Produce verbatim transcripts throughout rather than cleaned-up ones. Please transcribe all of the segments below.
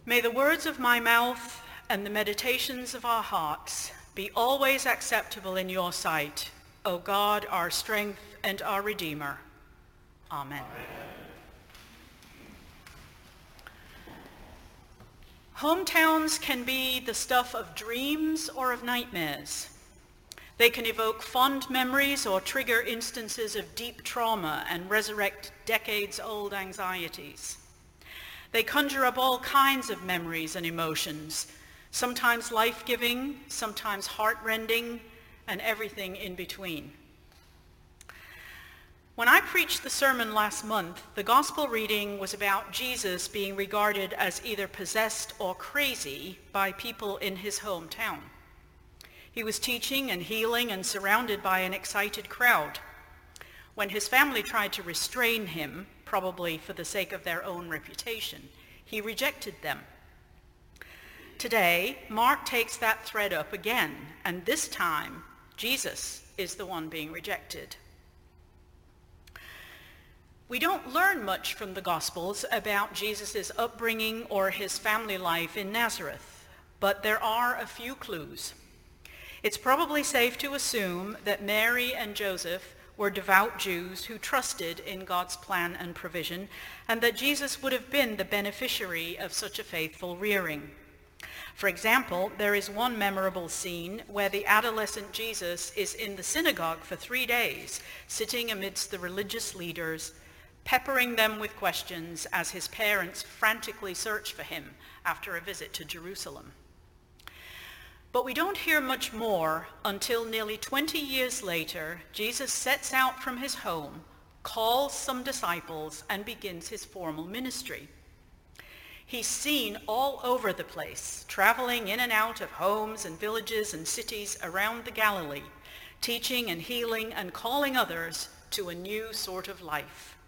May the words of my mouth and the meditations of our hearts be always acceptable in your sight, O God, our strength and our Redeemer. Amen. Amen. Hometowns can be the stuff of dreams or of nightmares. They can evoke fond memories or trigger instances of deep trauma and resurrect decades-old anxieties. They conjure up all kinds of memories and emotions, sometimes life-giving, sometimes heart-rending, and everything in between. When I preached the sermon last month, the gospel reading was about Jesus being regarded as either possessed or crazy by people in his hometown. He was teaching and healing and surrounded by an excited crowd. When his family tried to restrain him, probably for the sake of their own reputation, he rejected them. Today, Mark takes that thread up again, and this time, Jesus is the one being rejected. We don't learn much from the Gospels about Jesus' upbringing or his family life in Nazareth, but there are a few clues. It's probably safe to assume that Mary and Joseph were devout Jews who trusted in God's plan and provision, and that Jesus would have been the beneficiary of such a faithful rearing. For example, there is one memorable scene where the adolescent Jesus is in the synagogue for three days, sitting amidst the religious leaders, peppering them with questions as his parents frantically search for him after a visit to Jerusalem. But we don't hear much more until nearly twenty years later, Jesus sets out from his home, calls some disciples, and begins his formal ministry. He's seen all over the place, traveling in and out of homes and villages and cities around the Galilee, teaching and healing and calling others to a new sort of life.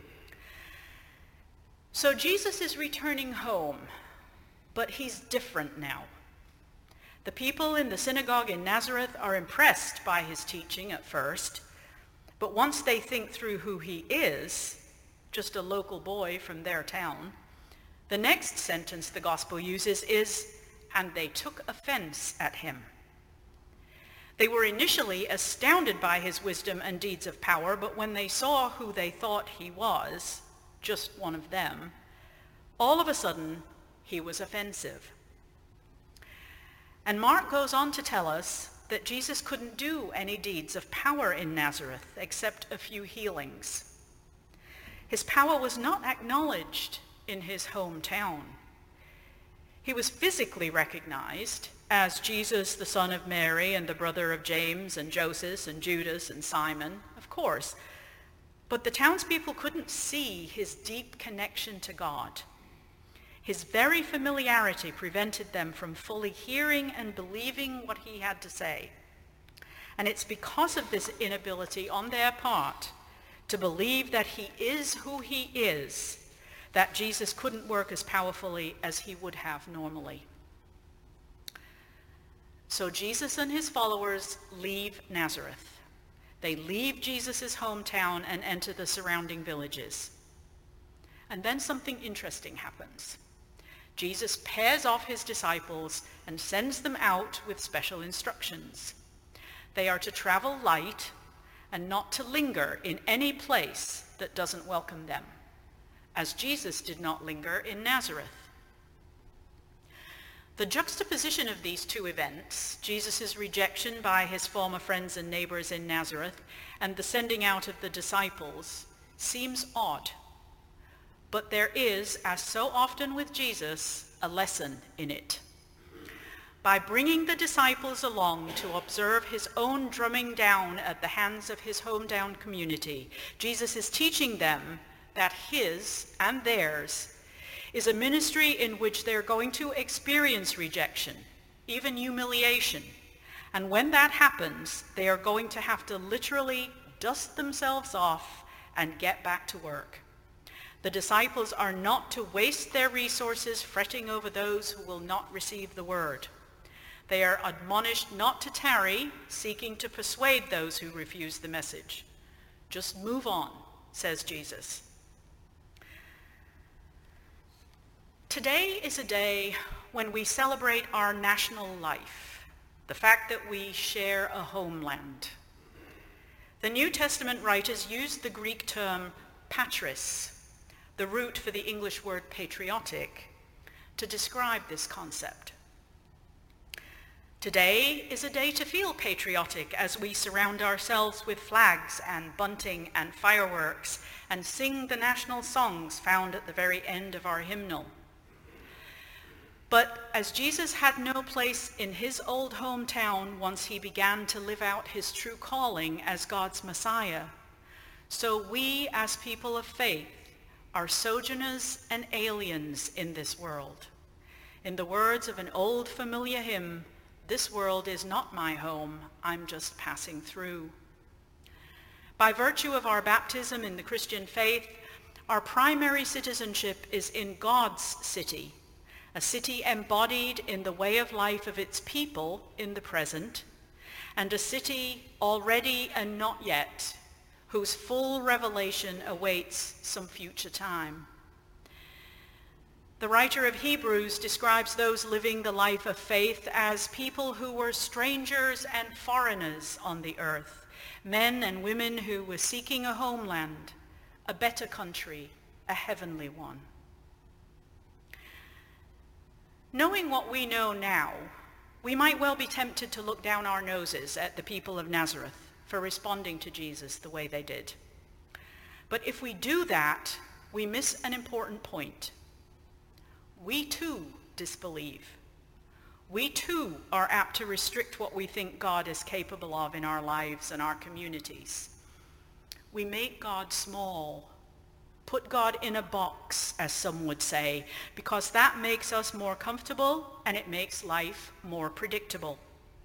So Jesus is returning home, but he's different now. The people in the synagogue in Nazareth are impressed by his teaching at first, but once they think through who he is, just a local boy from their town, the next sentence the gospel uses is, and they took offense at him. They were initially astounded by his wisdom and deeds of power, but when they saw who they thought he was, just one of them, all of a sudden he was offensive. And Mark goes on to tell us that Jesus couldn't do any deeds of power in Nazareth except a few healings. His power was not acknowledged in his hometown. He was physically recognized as Jesus, the son of Mary and the brother of James and Joseph and Judas and Simon, of course, but the townspeople couldn't see his deep connection to God. His very familiarity prevented them from fully hearing and believing what he had to say. And it's because of this inability on their part to believe that he is who he is that Jesus couldn't work as powerfully as he would have normally. So Jesus and his followers leave Nazareth. They leave Jesus' hometown and enter the surrounding villages. And then something interesting happens. Jesus pairs off his disciples and sends them out with special instructions. They are to travel light and not to linger in any place that doesn't welcome them, as Jesus did not linger in Nazareth. The juxtaposition of these two events, Jesus' rejection by his former friends and neighbors in Nazareth and the sending out of the disciples, seems odd. But there is, as so often with Jesus, a lesson in it. By bringing the disciples along to observe his own drumming down at the hands of his hometown community, Jesus is teaching them that his and theirs is a ministry in which they're going to experience rejection, even humiliation. And when that happens, they are going to have to literally dust themselves off and get back to work. The disciples are not to waste their resources fretting over those who will not receive the word. They are admonished not to tarry, seeking to persuade those who refuse the message. Just move on, says Jesus. Today is a day when we celebrate our national life, the fact that we share a homeland. The New Testament writers used the Greek term patris, the root for the English word patriotic, to describe this concept. Today is a day to feel patriotic as we surround ourselves with flags and bunting and fireworks and sing the national songs found at the very end of our hymnal. But as Jesus had no place in his old hometown once he began to live out his true calling as God's Messiah, so we as people of faith are sojourners and aliens in this world. In the words of an old familiar hymn, "This world is not my home, I'm just passing through." By virtue of our baptism in the Christian faith, our primary citizenship is in God's city, a city embodied in the way of life of its people in the present, and a city already and not yet, whose full revelation awaits some future time. The writer of Hebrews describes those living the life of faith as people who were strangers and foreigners on the earth, men and women who were seeking a homeland, a better country, a heavenly one. Knowing what we know now, we might well be tempted to look down our noses at the people of Nazareth for responding to Jesus the way they did. But if we do that, we miss an important point. We too disbelieve. We too are apt to restrict what we think God is capable of in our lives and our communities. We make God small, put God in a box, as some would say, because that makes us more comfortable and it makes life more predictable.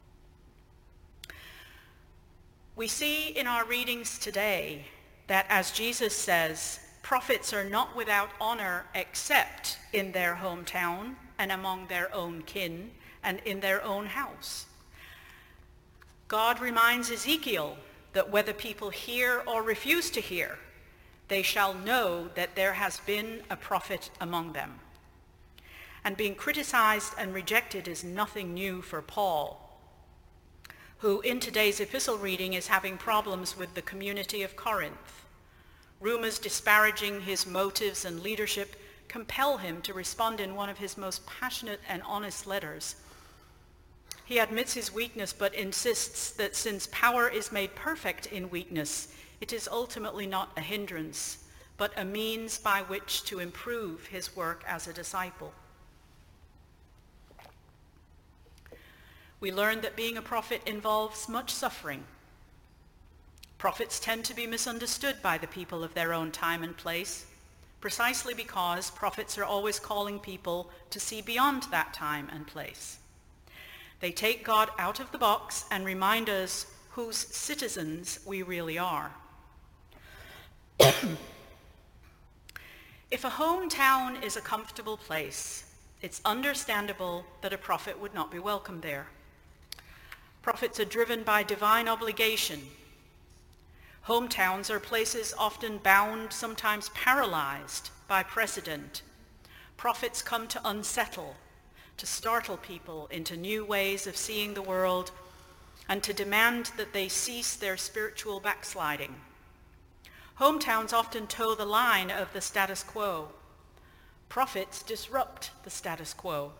We see in our readings today that, as Jesus says, prophets are not without honor except in their hometown and among their own kin and in their own house. God reminds Ezekiel that whether people hear or refuse to hear, they shall know that there has been a prophet among them. And being criticized and rejected is nothing new for Paul, who in today's epistle reading is having problems with the community of Corinth. Rumors disparaging his motives and leadership compel him to respond in one of his most passionate and honest letters. He admits his weakness, but insists that since power is made perfect in weakness, it is ultimately not a hindrance, but a means by which to improve his work as a disciple. We learn that being a prophet involves much suffering. Prophets tend to be misunderstood by the people of their own time and place, precisely because prophets are always calling people to see beyond that time and place. They take God out of the box and remind us whose citizens we really are. If a hometown is a comfortable place, it's understandable that a prophet would not be welcome there. Prophets are driven by divine obligation. Hometowns are places often bound, sometimes paralyzed by precedent. Prophets come to unsettle, to startle people into new ways of seeing the world, and to demand that they cease their spiritual backsliding. Hometowns often toe the line of the status quo. Prophets disrupt the status quo.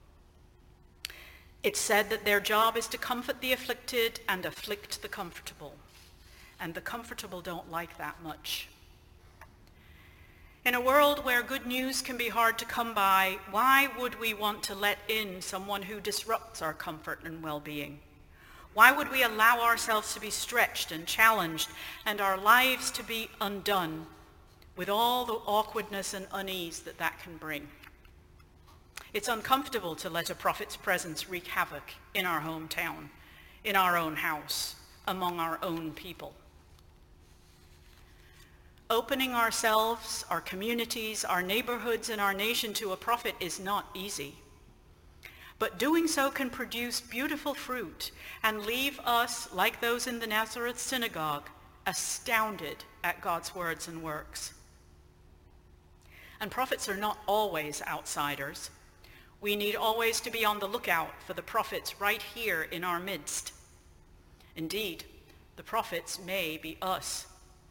It's said that their job is to comfort the afflicted and afflict the comfortable. And the comfortable don't like that much. In a world where good news can be hard to come by, why would we want to let in someone who disrupts our comfort and well-being? Why would we allow ourselves to be stretched and challenged and our lives to be undone with all the awkwardness and unease that that can bring? It's uncomfortable to let a prophet's presence wreak havoc in our hometown, in our own house, among our own people. Opening ourselves, our communities, our neighborhoods, and our nation to a prophet is not easy. But doing so can produce beautiful fruit and leave us, like those in the Nazareth synagogue, astounded at God's words and works. And prophets are not always outsiders. We need always to be on the lookout for the prophets right here in our midst. Indeed, the prophets may be us.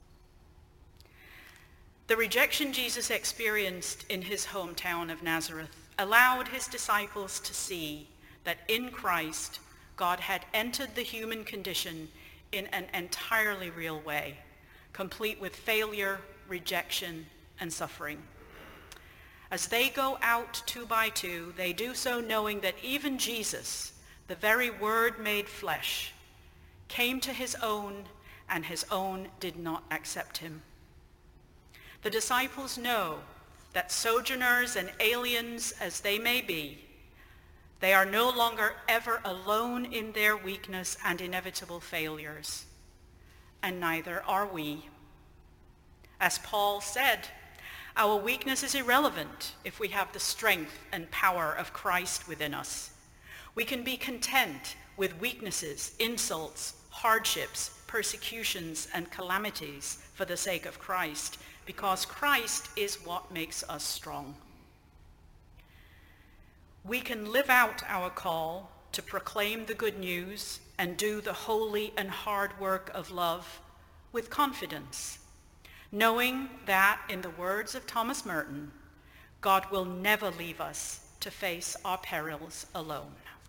The rejection Jesus experienced in his hometown of Nazareth allowed his disciples to see that in Christ, God had entered the human condition in an entirely real way, complete with failure, rejection, and suffering. As they go out two by two, they do so knowing that even Jesus, the very Word made flesh, came to his own, and his own did not accept him. The disciples know that sojourners and aliens as they may be, they are no longer ever alone in their weakness and inevitable failures, and neither are we. As Paul said, our weakness is irrelevant if we have the strength and power of Christ within us. We can be content with weaknesses, insults, hardships, persecutions, and calamities for the sake of Christ, because Christ is what makes us strong. We can live out our call to proclaim the good news and do the holy and hard work of love with confidence, knowing that, in the words of Thomas Merton, God will never leave us to face our perils alone.